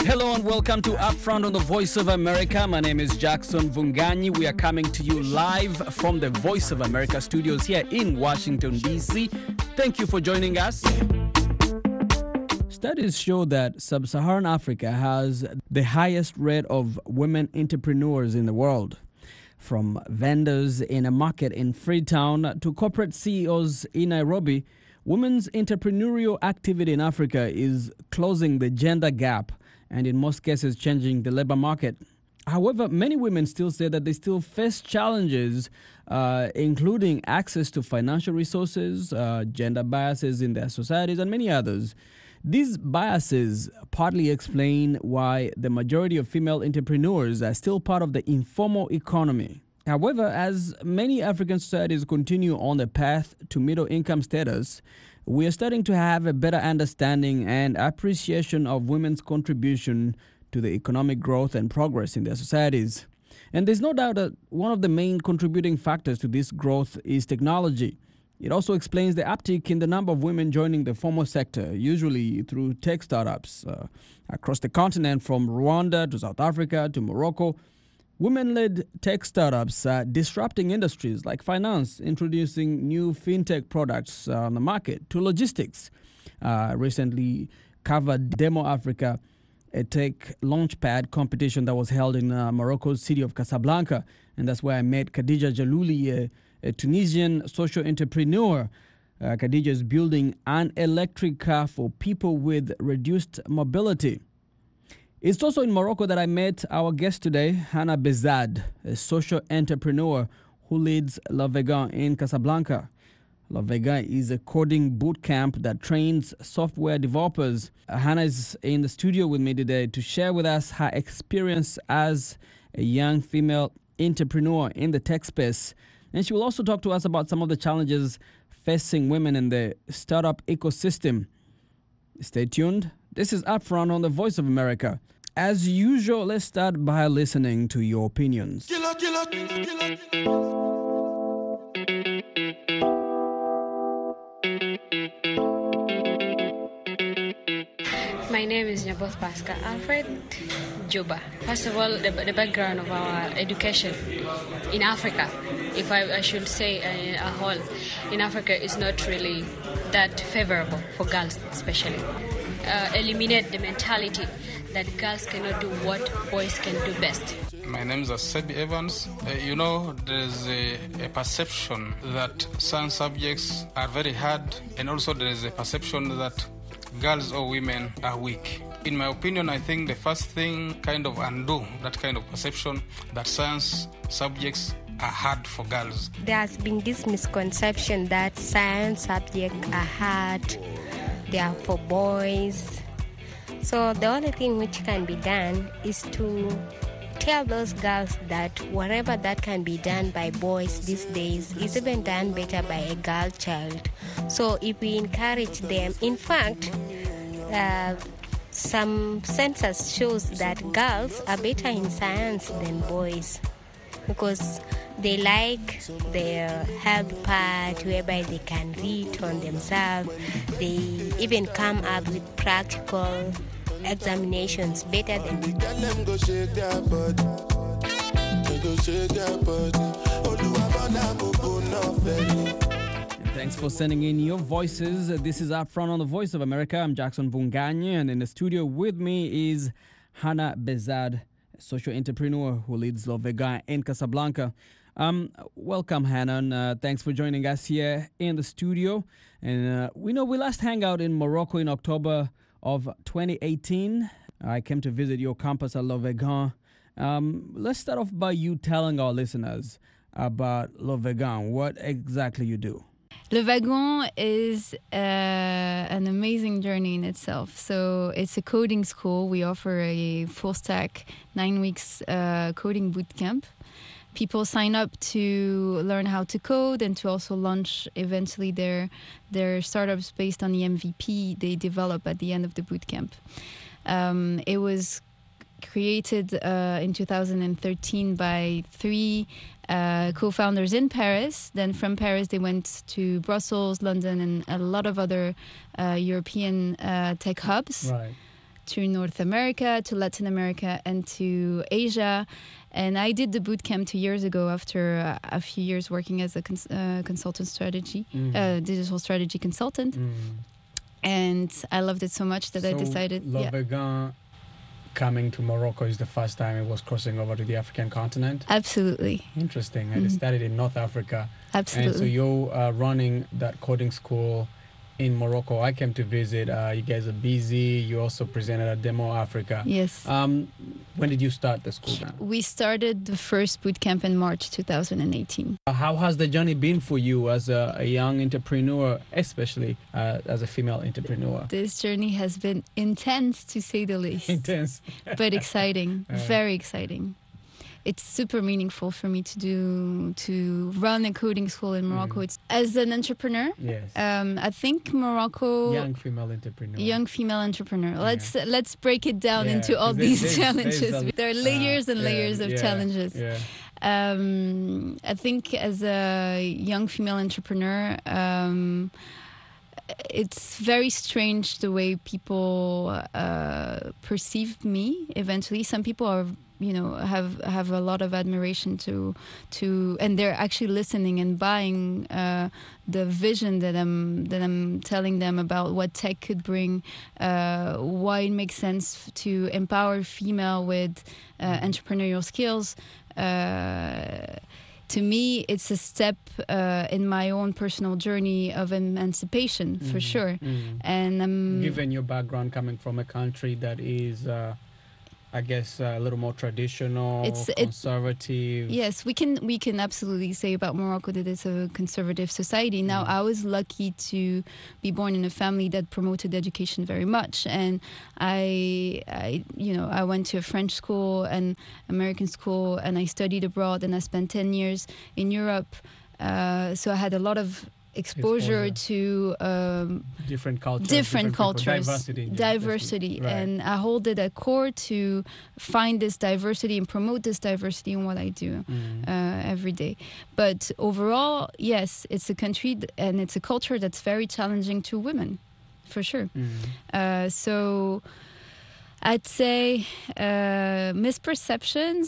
Hello and welcome to Upfront on the Voice of America. My name is Jackson Vunganyi. We are coming to you live from the Voice of America studios here in Washington, D.C. Thank you for joining us. Studies show that sub-Saharan Africa has the highest rate of women entrepreneurs in the world. From vendors in a market in Freetown to corporate CEOs in Nairobi, women's entrepreneurial activity in Africa is closing the gender gap and in most cases changing the labor market. However, many women still say that they still face challenges, including access to financial resources, gender biases in their societies, and many others. These biases partly explain why the majority of female entrepreneurs are still part of the informal economy. However, as many African societies continue on the path to middle income status, we are starting to have a better understanding and appreciation of women's contribution to the economic growth and progress in their societies. And there's no doubt that one of the main contributing factors to this growth is technology. It also explains the uptick in the number of women joining the formal sector, usually through tech startups. Across the continent, from Rwanda to South Africa to Morocco, women-led tech startups are disrupting industries like finance, introducing new fintech products on the market, to logistics. Recently covered Demo Africa, a tech launchpad competition that was held in Morocco's city of Casablanca. And that's where I met Khadija Jalouli, a Tunisian social entrepreneur. Khadija is building an electric car for people with reduced mobility. It's also in Morocco that I met our guest today, Hannah Bezad, a social entrepreneur who leads La Vegan in Casablanca. La Vegan is a coding boot camp that trains software developers. Hannah is in the studio with me today to share with us her experience as a young female entrepreneur in the tech space. And she will also talk to us about some of the challenges facing women in the startup ecosystem. Stay tuned. This is Upfront on the Voice of America. As usual, let's start by listening to your opinions. My name is Nyaboth Pascal Alfred Juba. First of all, the background of our education in Africa, if I should say a whole, in Africa is not really that favorable for girls especially. Eliminate the mentality that girls cannot do what boys can do best. My name is Asebi Evans. There's a perception that some subjects are very hard, and also there is a perception that girls or women are weak. In my opinion, I think the first thing kind of undo that kind of perception that science subjects are hard for girls. There has been this misconception that science subjects are hard, they are for boys. So the only thing which can be done is to tell those girls that whatever that can be done by boys these days is even done better by a girl child. So if we encourage them, in fact, some census shows that girls are better in science than boys because they like their health part whereby they can read on themselves. They even come up with practical examinations better than Thanks for sending in your voices. This is Upfront on the Voice of America. I'm Jackson Vunganyi, and in the studio with me is Hannah Bezad, a social entrepreneur who leads La Vegan in Casablanca. Welcome, Hannah, and thanks for joining us here in the studio. And we last hang out in Morocco in October of 2018. I came to visit your campus at La Vegan. Let's start off by you telling our listeners about La Vegan, what exactly you do. Le Wagon is an amazing journey in itself. So it's a coding school. We offer a full stack 9 weeks coding bootcamp. People sign up to learn how to code and to also launch eventually their startups based on the MVP they develop at the end of the bootcamp. It was created in 2013 by three co-founders in Paris. Then from Paris, they went to Brussels, London, and a lot of other European tech hubs. Right. to North America, to Latin America, and to Asia. And I did the boot camp 2 years ago after a few years working as a consultant strategy, digital strategy consultant. And I loved it so much that I decided... Le Vegan coming to Morocco is the first time it was crossing over to the African continent? Absolutely. Interesting. And it started in North Africa. Absolutely. And so you're running that coding school in Morocco. I came to visit. You guys are busy. You also presented at Demo Africa. Yes. When did you start the school then? We started the first boot camp in March 2018. How has the journey been for you as a young entrepreneur, especially as a female entrepreneur? This journey has been intense, to say the least. Intense. But exciting. Very exciting. It's super meaningful for me to run a coding school in Morocco. It's as an entrepreneur. Yes. I think Morocco. Young female entrepreneur. Let's break it down into all these challenges. There are layers and layers of challenges. Yeah. I think as a young female entrepreneur, it's very strange the way people perceive me. Eventually, some people are, have a lot of admiration to, and they're actually listening and buying the vision that I'm telling them about what tech could bring, why it makes sense to empower female with entrepreneurial skills. To me, it's a step in my own personal journey of emancipation, for sure. And given your background coming from a country that is, I guess, a little more traditional, conservative. Yes, we can absolutely say about Morocco that it's a conservative society. Now, I was lucky to be born in a family that promoted education very much, and I went to a French school and American school, and I studied abroad, and I spent 10 years in Europe. So I had a lot of exposure to different cultures, diversity. Right. And I hold it at core to find this diversity and promote this diversity in what I do every day. But overall, yes, it's a country and it's a culture that's very challenging to women, for sure. So I'd say misperceptions,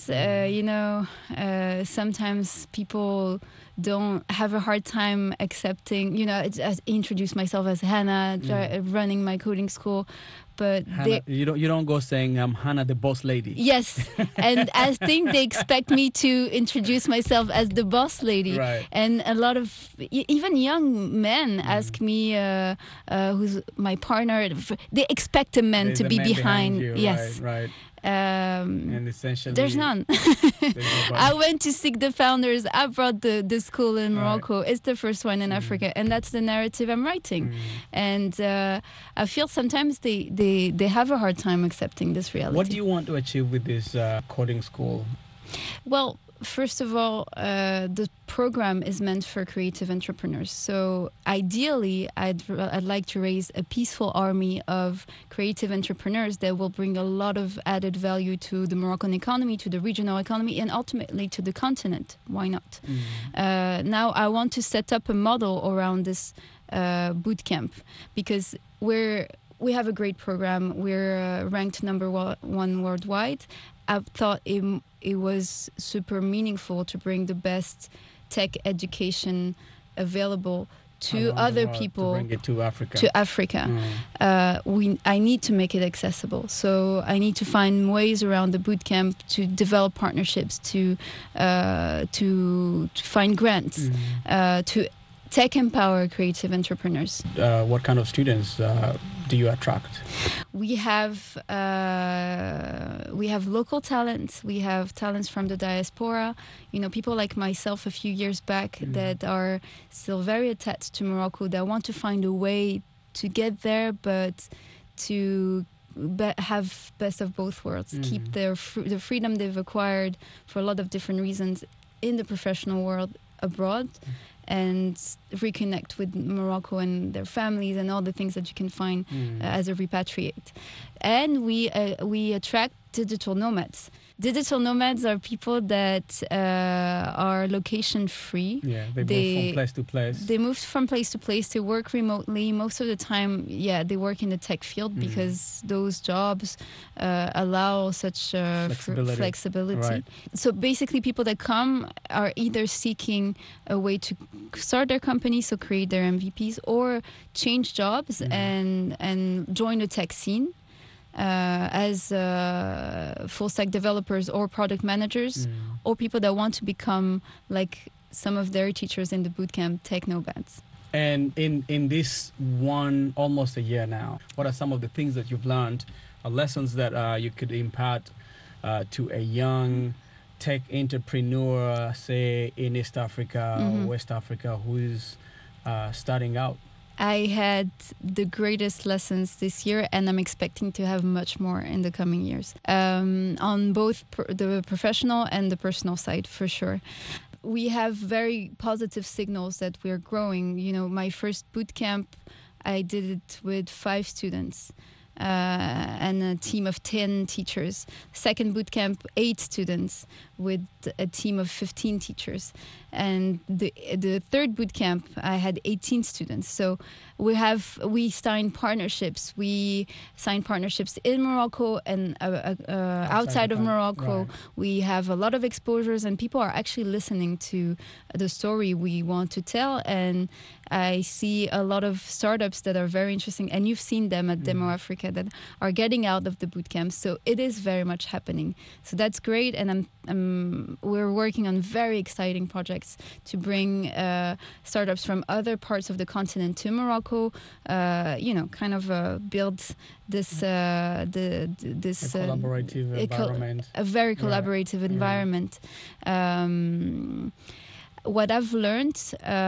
sometimes people don't have a hard time accepting, I introduce myself as Hannah, running my coding school, but Hannah, you don't go saying I'm Hannah the boss lady. Yes, and I think they expect me to introduce myself as the boss lady, right. And a lot of even young men ask me who's my partner. They expect a man to be behind you. Yes, right. And essentially, there's none. I went to seek the founders. I brought the school in Morocco. Right. It's the first one in Africa, and that's the narrative I'm writing. And I feel sometimes they have a hard time accepting this reality. What do you want to achieve with this coding school? Well, first of all, the program is meant for creative entrepreneurs. So ideally, I'd like to raise a peaceful army of creative entrepreneurs that will bring a lot of added value to the Moroccan economy, to the regional economy, and ultimately to the continent. Why not? Now, I want to set up a model around this boot camp because we have a great program. We're ranked number one worldwide. I thought it was super meaningful to bring the best tech education available to other people, to bring it to Africa. I need to make it accessible, so I need to find ways around the bootcamp to develop partnerships, to find grants, to tech empower creative entrepreneurs. What kind of students do you attract? We have local talents. We have talents from the diaspora. People like myself a few years back that are still very attached to Morocco, that want to find a way to get there, but to have best of both worlds, keep the freedom they've acquired for a lot of different reasons in the professional world abroad, and reconnect with Morocco and their families and all the things that you can find as a repatriate. And we attract digital nomads. Digital nomads are people that are location free. Yeah, they move from place to place. They move from place to place. They work remotely. Most of the time, they work in the tech field because those jobs allow such flexibility. Right. So basically, people that come are either seeking a way to start their company, so create their MVPs, or change jobs and join the tech scene. As full stack developers or product managers, or people that want to become like some of their teachers in the bootcamp tech nomads. And in this almost a year now, what are some of the things that you've learned, lessons that you could impart to a young tech entrepreneur, say in East Africa or West Africa, who is starting out? I had the greatest lessons this year, and I'm expecting to have much more in the coming years, on both the professional and the personal side, for sure. We have very positive signals that we're growing. You know, my first bootcamp, I did it with 5 students. And a team of 10 teachers. Second bootcamp, 8 students with a team of 15 teachers. And the third bootcamp, I had 18 students. So we signed partnerships. We signed partnerships in Morocco and outside of Morocco. Right. We have a lot of exposures, and people are actually listening to the story we want to tell. And I see a lot of startups that are very interesting, and you've seen them at Demo Africa, that are getting out of the bootcamp. So it is very much happening. So that's great, and we're working on very exciting projects to bring startups from other parts of the continent to Morocco. Build this collaborative environment. A very collaborative environment. What I've learned,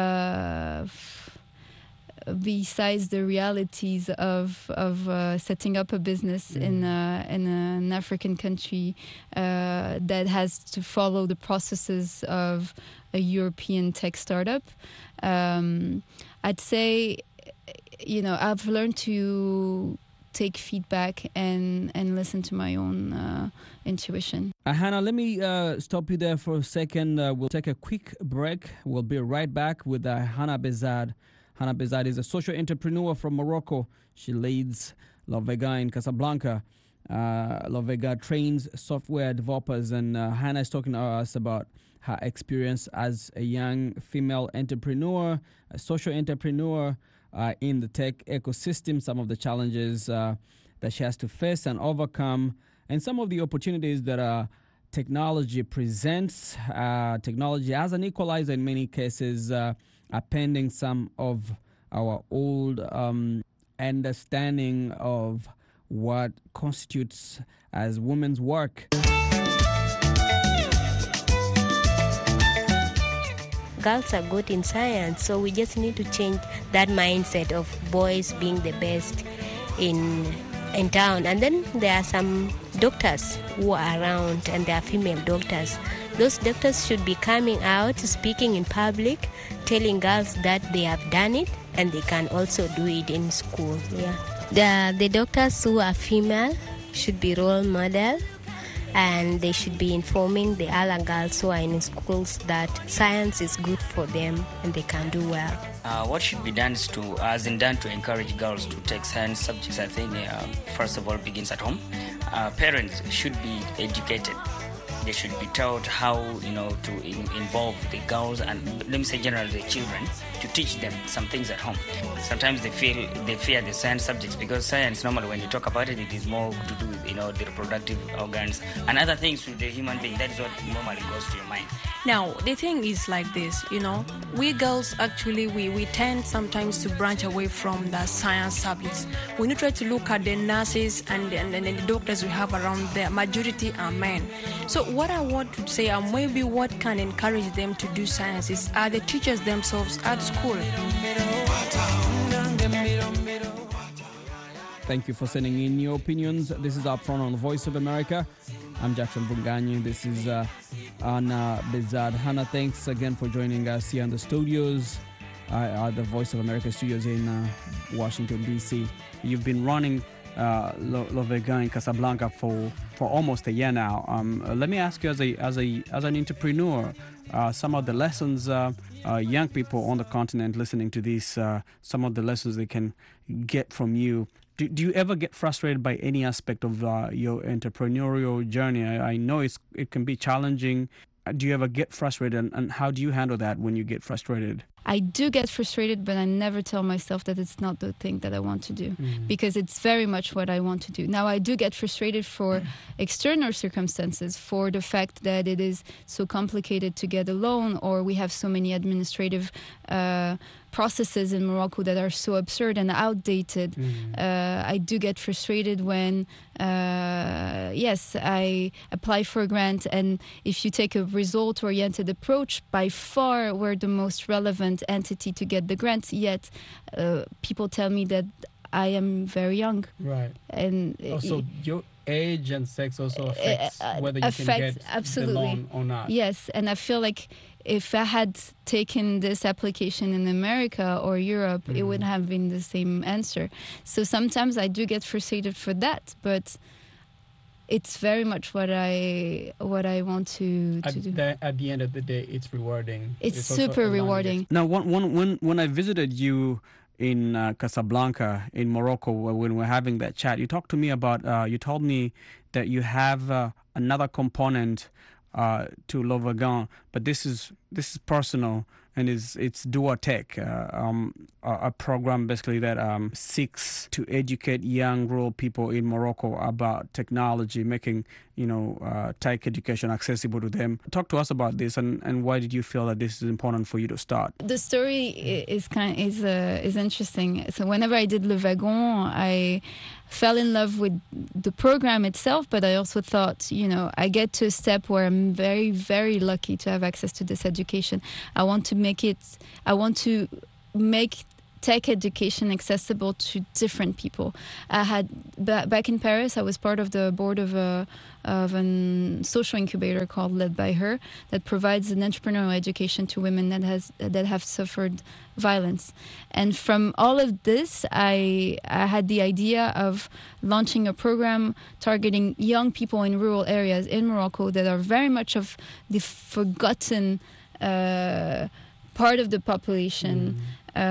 besides the realities of setting up a business in an African country that has to follow the processes of a European tech startup, I'd say, I've learned to take feedback and listen to my own intuition. Hannah, let me stop you there for a second. We'll take a quick break. We'll be right back with Hannah Bezad. Hannah Bezad is a social entrepreneur from Morocco. She leads Lovega in Casablanca. Lovega trains software developers, and Hannah is talking to us about her experience as a young female entrepreneur, a social entrepreneur in the tech ecosystem, some of the challenges that she has to face and overcome, and some of the opportunities that technology presents. Technology as an equalizer in many cases, appending some of our old understanding of what constitutes as women's work. Girls are good in science, so we just need to change that mindset of boys being the best in town. And then there are some doctors who are around, and they are female doctors. Those doctors should be coming out, speaking in public, telling girls that they have done it and they can also do it in school. Yeah, the doctors who are female should be role model, and they should be informing the other girls who are in schools that science is good for them and they can do well. What should be done is to encourage girls to take science subjects. I think first of all begins at home. Parents should be educated. They should be taught how to involve the girls, and let me say generally the children, to teach them some things at home. Sometimes they fear the science subjects, because science normally when you talk about it, it is more to do with the reproductive organs and other things with the human being. That is what normally goes to your mind. Now the thing is like this, we girls actually we tend sometimes to branch away from the science subjects. When you try to look at the nurses and the doctors we have around there, majority are men. So what I want to say, maybe what can encourage them to do science is the teachers themselves at school. Thank you for sending in your opinions. This is Upfront on the Voice of America. I'm Jackson Bunganyi. This is Hannah Bezad. Hannah, thanks again for joining us here in the studios, the Voice of America studios in Washington, D.C. You've been running L'Auvergne in Casablanca for almost a year now. Let me ask you, as an entrepreneur, some of the lessons young people on the continent listening to this, some of the lessons they can get from you. Do you ever get frustrated by any aspect of your entrepreneurial journey? I know it can be challenging. Do you ever get frustrated, and how do you handle that when you get frustrated? I do get frustrated, but I never tell myself that it's not the thing that I want to do, because it's very much what I want to do. Now, I do get frustrated for external circumstances, for the fact that it is so complicated to get a loan, or we have so many administrative processes in Morocco that are so absurd and outdated. I do get frustrated when, yes, I apply for a grant, and if you take a result-oriented approach, by far we're the most relevant entity to get the grant, yet people tell me that I am very young. Right. And also, your age and sex also affects whether you can get absolutely. the loan or not. Yes, and I feel like if I had taken this application in America or Europe, it would have been the same answer. So sometimes I do get frustrated for that, but it's very much what I want to do. At the end of the day, it's rewarding. It's super rewarding. Now, when I visited you in Casablanca, in Morocco, when we're having that chat, you talked to me about, you told me that you have another component to L'Auvergne, but this is personal, and it's Duatech, a program basically that seeks to educate young rural people in Morocco about technology, making tech education accessible to them. Talk to us about this, and why did you feel that this is important for you to start? The story is interesting. So whenever I did Le Wagon, I fell in love with the program itself, but I also thought, I get to a step where I'm very, very lucky to have access to this education. I want to make tech education accessible to different people. I had back in Paris, I was part of the board of a social incubator called Led by Her that provides an entrepreneurial education to women that have suffered violence. And from all of this, I had the idea of launching a program targeting young people in rural areas in Morocco that are very much of the forgotten part of the population.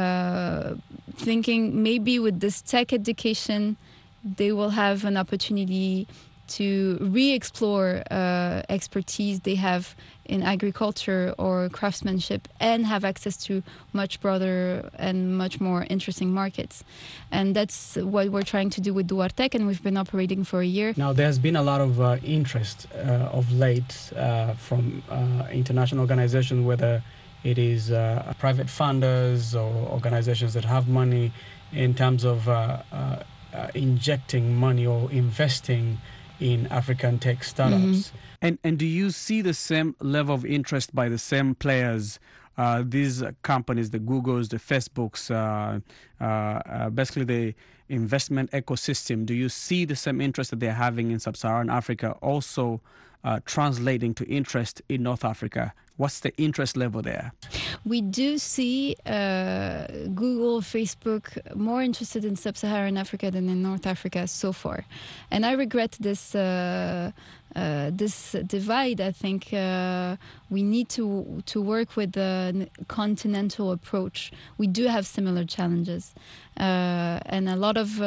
Thinking maybe with this tech education, they will have an opportunity to re-explore expertise they have in agriculture or craftsmanship and have access to much broader and much more interesting markets. And that's what we're trying to do with Duartech, and we've been operating for a year. Now, there's been a lot of interest of late from international organizations, whether it is private funders or organizations that have money, in terms of injecting money or investing in African tech startups. And do you see the same level of interest by the same players, these companies, the Googles, the Facebooks, basically the investment ecosystem? Do you see the same interest that they're having in sub-Saharan Africa also translating to interest in North Africa? What's the interest level there? We do see Google, Facebook more interested in sub-Saharan Africa than in North Africa so far. And I regret this this divide. I think we need to work with a continental approach. We do have similar challenges. And a lot of...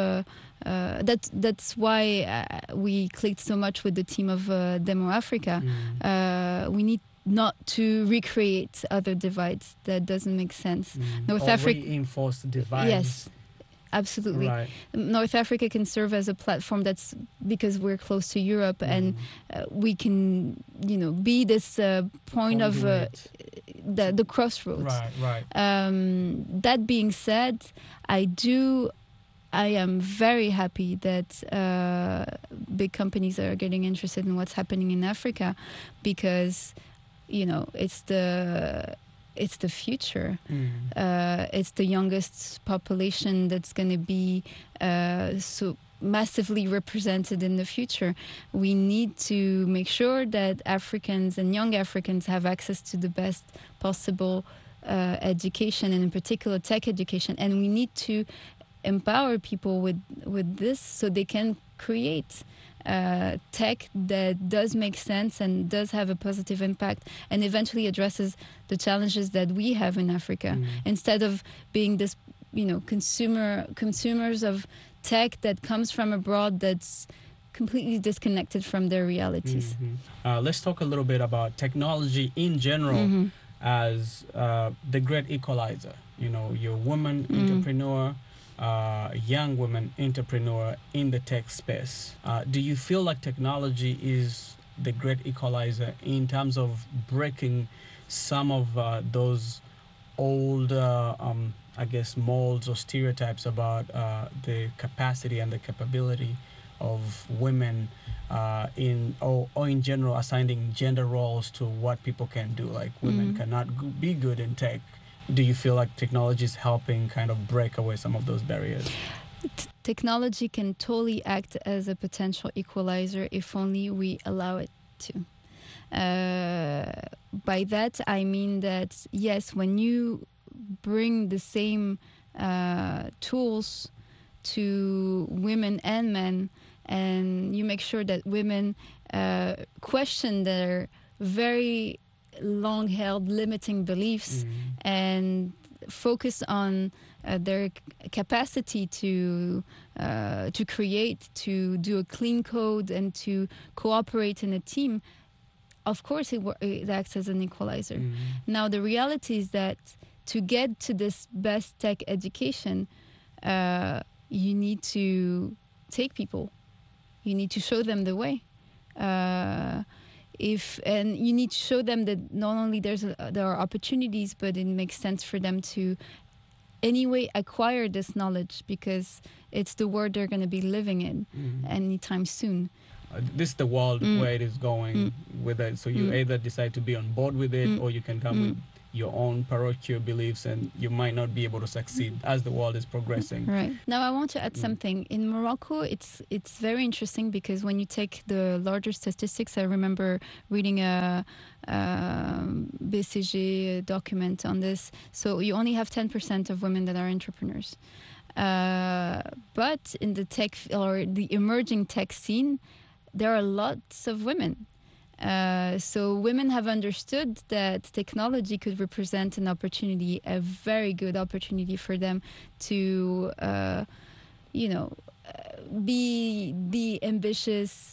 that's why we clicked so much with the team of Demo Africa. We need not to recreate other divides. That doesn't make sense. North Africa reinforce divides. Yes, absolutely. Right. North Africa can serve as a platform. That's because we're close to Europe, and we can, be this point of the crossroads. Right. That being said, I am very happy that big companies are getting interested in what's happening in Africa, because, it's the future. It's the youngest population that's going to be so massively represented in the future. We need to make sure that Africans and young Africans have access to the best possible education, and in particular tech education. And we need to empower people with this so they can create tech that does make sense and does have a positive impact and eventually addresses the challenges that we have in Africa, instead of being this, consumers of tech that comes from abroad that's completely disconnected from their realities. Let's talk a little bit about technology in general as the great equalizer. You're a woman entrepreneur, young woman entrepreneur in the tech space. Do you feel like technology is the great equalizer in terms of breaking some of those old, molds or stereotypes about the capacity and the capability of women in general, assigning gender roles to what people can do? Like women cannot be good in tech. Do you feel like technology is helping kind of break away some of those barriers? Technology can totally act as a potential equalizer if only we allow it to. By that, I mean that, yes, when you bring the same tools to women and men, and you make sure that women question their very long-held limiting beliefs and focus on their capacity to create, to do a clean code, and to cooperate in a team. Of course, it acts as an equalizer. Now, the reality is that to get to this best tech education, you need to take people. You need to show them the way. And you need to show them that not only there are opportunities, but it makes sense for them to anyway acquire this knowledge, because it's the world they're going to be living in anytime soon. This is the world where it is going with it. So you either decide to be on board with it, or you can come with your own parochial beliefs, and you might not be able to succeed as the world is progressing. Right. Now, I want to add something. In Morocco, it's very interesting, because when you take the larger statistics, I remember reading a BCG document on this. So you only have 10% of women that are entrepreneurs. But in the tech or the emerging tech scene, there are lots of women. So women have understood that technology could represent an opportunity, a very good opportunity for them to, be the ambitious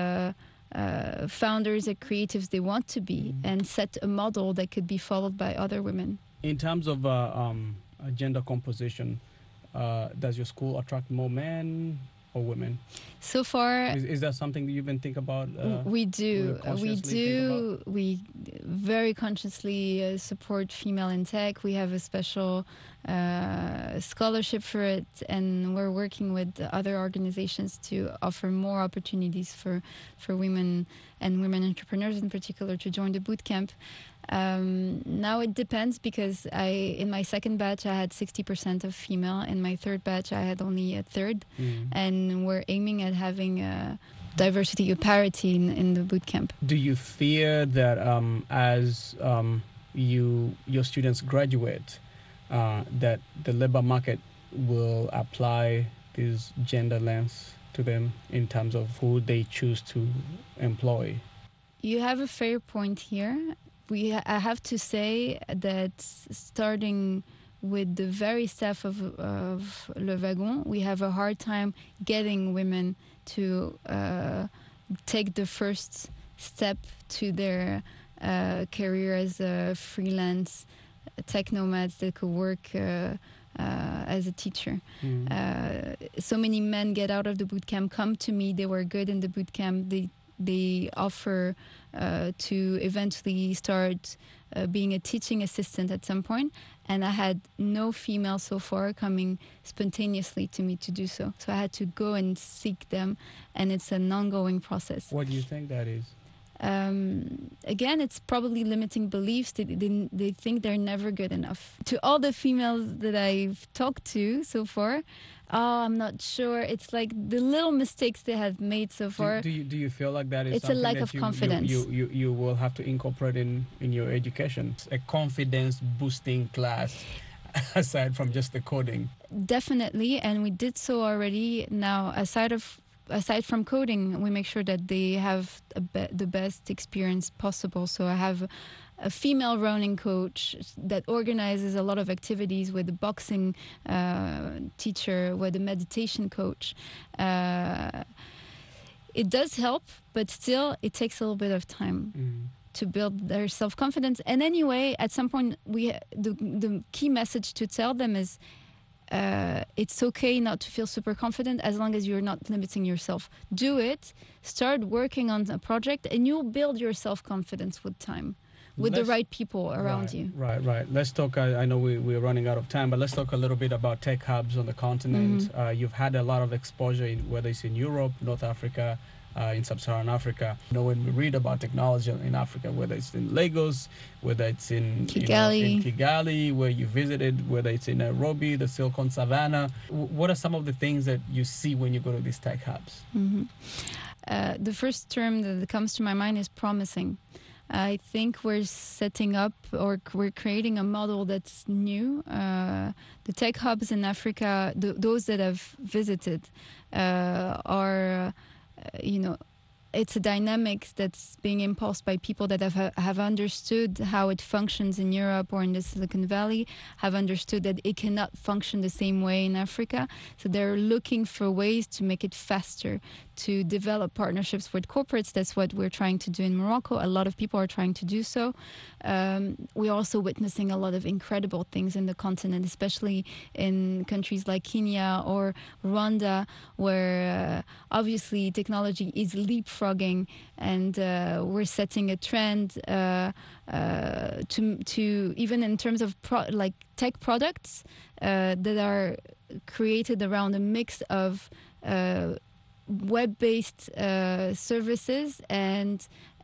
founders and creatives they want to be, and set a model that could be followed by other women. In terms of gender composition, does your school attract more men or women? So far, is that something that you even think about? We do. We very consciously support female in tech. We have a special scholarship for it, and we're working with other organizations to offer more opportunities for women and women entrepreneurs in particular to join the bootcamp. Now it depends, because in my second batch I had 60% of female. In my third batch I had only a third, and we're aiming at having diversity or parity in the bootcamp. Do you fear that as your students graduate, that the labor market will apply this gender lens to them in terms of who they choose to employ? You have a fair point here. I have to say that starting with the very staff of Le Wagon, we have a hard time getting women to take the first step to their career as a freelance tech nomads that could work as a teacher. So many men get out of the bootcamp, come to me, they were good in the bootcamp, they offer to eventually start being a teaching assistant at some point, and I had no female so far coming spontaneously to me to do so. So I had to go and seek them, and it's an ongoing process. What do you think that is? Again, it's probably limiting beliefs. They think they're never good enough. To all the females that I've talked to so far, I'm not sure. It's like the little mistakes they have made so far. Do you feel like that is it's a lack of confidence? You will have to incorporate in your education a confidence boosting class aside from just the coding. Definitely, and we did so already. Now, aside from coding, we make sure that they have the best experience possible. So I have a female running coach that organizes a lot of activities with a boxing teacher, with a meditation coach. It does help, but still it takes a little bit of time to build their self-confidence. And anyway, at some point, the key message to tell them is it's okay not to feel super confident as long as you're not limiting yourself. Do it, start working on a project, and you'll build your self-confidence with time, with the right people around you. Right. Let's talk, I know we're running out of time, but let's talk a little bit about tech hubs on the continent. You've had a lot of exposure, whether it's in Europe, North Africa, in Sub-Saharan Africa. When we read about technology in Africa, whether it's in Lagos, whether it's in Kigali, where you visited, whether it's in Nairobi, the Silicon Savannah, what are some of the things that you see when you go to these tech hubs? The first term that comes to my mind is promising. I think we're setting up, or we're creating a model that's new. The tech hubs in Africa, those that have visited, are, it's a dynamic that's being impulsed by people that have understood how it functions in Europe or in the Silicon Valley, have understood that it cannot function the same way in Africa. So they're looking for ways to make it faster, to develop partnerships with corporates. That's what we're trying to do in Morocco. A lot of people are trying to do so. We're also witnessing a lot of incredible things in the continent, especially in countries like Kenya or Rwanda, where obviously technology is leapfrogging, and we're setting a trend to even in terms of tech products that are created around a mix of web-based services and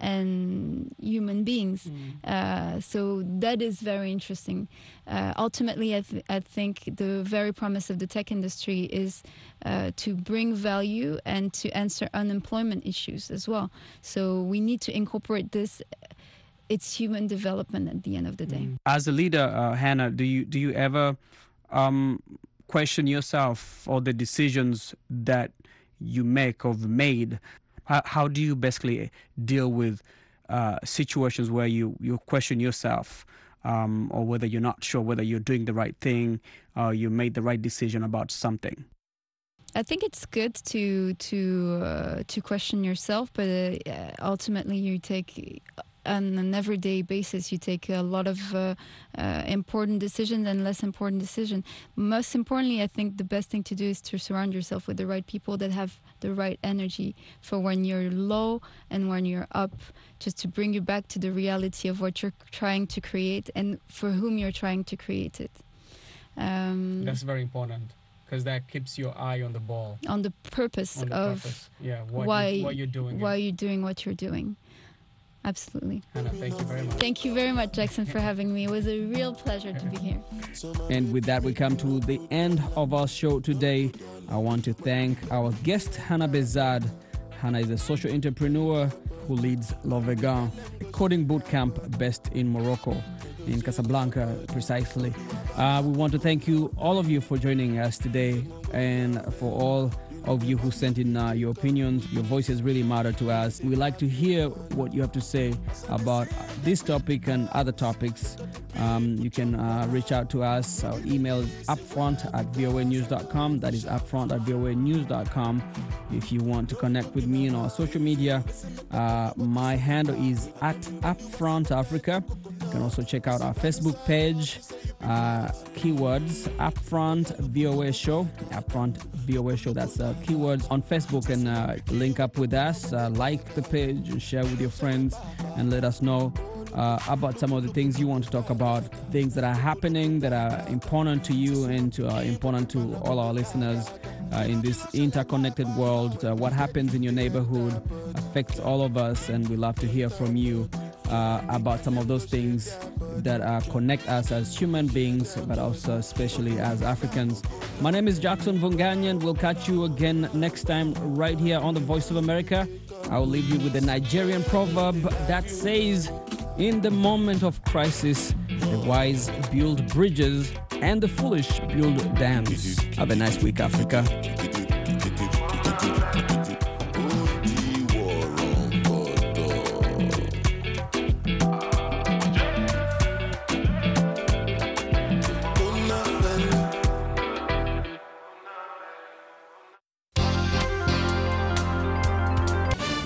human beings. So that is very interesting. Ultimately, I think the very promise of the tech industry is to bring value and to answer unemployment issues as well. So we need to incorporate this. It's human development at the end of the day. As a leader, Hannah, do you ever question yourself or the decisions that you make or made? How do you basically deal with situations where you question yourself, or whether you're not sure whether you're doing the right thing or you made the right decision about something? I think it's good to question yourself, but ultimately you take, on an everyday basis, you take a lot of important decisions and less important decisions. Most importantly, I think the best thing to do is to surround yourself with the right people that have the right energy for when you're low and when you're up, just to bring you back to the reality of what you're trying to create and for whom you're trying to create it. That's very important, because that keeps your eye on the ball. On the purpose why you're doing why you're doing what you're doing. Absolutely. Hannah, thank you very much. Thank you very much, Jackson, for having me. It was a real pleasure to be here. And with that, we come to the end of our show today. I want to thank our guest, Hannah Bezad. Hannah is a social entrepreneur who leads L'Ovegan, a coding bootcamp based in Morocco, in Casablanca, precisely. We want to thank you, all of you, for joining us today, and for all of you who sent in your opinions. Your voices really matter to us. We like to hear what you have to say about this topic and other topics. You can reach out to us. Our email is upfront@voanews.com. That is upfront@voanews.com. If you want to connect with me on our social media, my handle is @upfrontafrica. You can also check out our Facebook page, keywords Upfront VOA Show, Upfront VOA Show. That's keywords on Facebook, and link up with us, like the page, and share with your friends, and let us know about some of the things you want to talk about, things that are happening that are important to you and important to all our listeners in this interconnected world. What happens in your neighborhood affects all of us, and we love to hear from you about some of those things that connect us as human beings, but also especially as Africans. My name is Jackson Vunganyan. We'll catch you again next time right here on the Voice of America. I will leave you with a Nigerian proverb that says, in the moment of crisis, the wise build bridges, and the foolish build dams. Have a nice week, Africa.